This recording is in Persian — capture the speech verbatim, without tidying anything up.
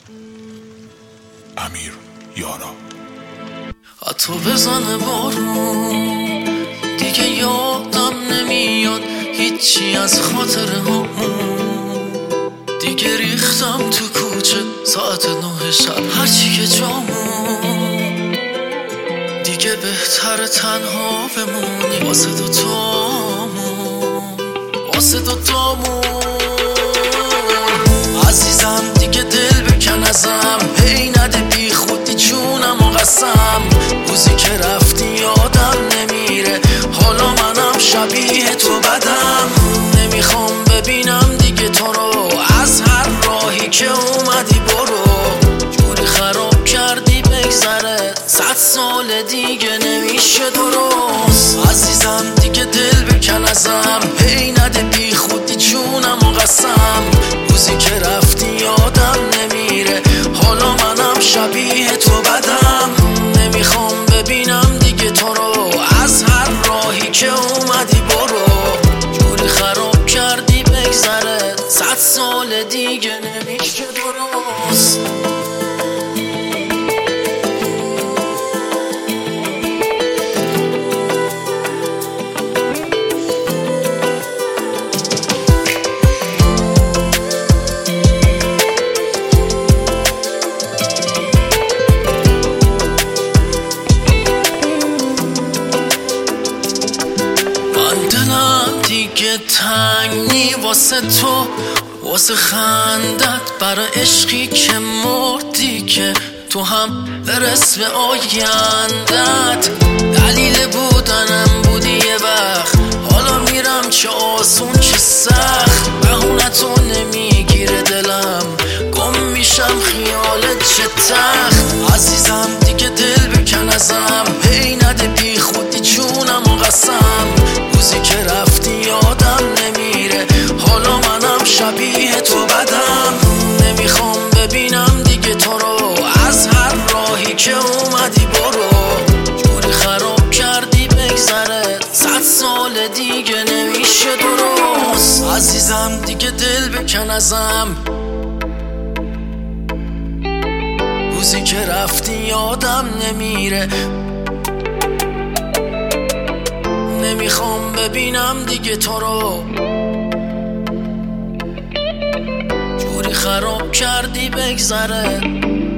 امیر یارا. حتی بزنه بارون دیگه یادم نمیاد هیچی از خاطره همون. دیگه ریختم تو کوچه ساعت نه شب هرچی که جامون. دیگه بهتر تنها بمونی واسه دوتامون، واسه دوتامون. عزیزم دیگه دل بکن ازم، هی نده بی خودی جونم و قسم. روزی که رفتی یادم نمیره، حالا منم شبیه تو بدم. نمیخوام ببینم دیگه تو رو، از هر راهی که اومدی برو. جوری خراب کردی بگذره، صد سال دیگه نمیشه درست. عزیزم دیگه دل بکن ازم، هی نده بی خودی جونم و قسم. روزی که رفتی یادم نمیره، حالا منم شبیه تو بدم. نمیخوام ببینم دیگه تو رو، از هر راهی که اومدی برو. جوری خراب کردی بگذره، صد سال دیگه نمیشه درست. دیگه تنگی واسه تو، واسه خندت، برای عشقی که مردی که تو هم برس به آیندت. دلیل بودنم بودی یه وقت، حالا میرم چه آسون چه سخت. بهونتو نمیگیره دلم، گم میشم خیالت چه تخت. عزیزم دیگه دل بکن ازم، هی نده بی خودی جونم و قسم. روزی که رفتی یادم نمیره، حالا منم شبیه تو بدم. نمیخوام ببینم دیگه تو رو، از هر راهی که اومدی برو. جوری خراب کردی بگذره، صد سال دیگه نمیشه درست. عزیزم دیگه دل بکن ازم، روزی که رفتی یادم نمیره. نمیخوام ببینم دیگه تو رو، جوری خراب کردی بگذره.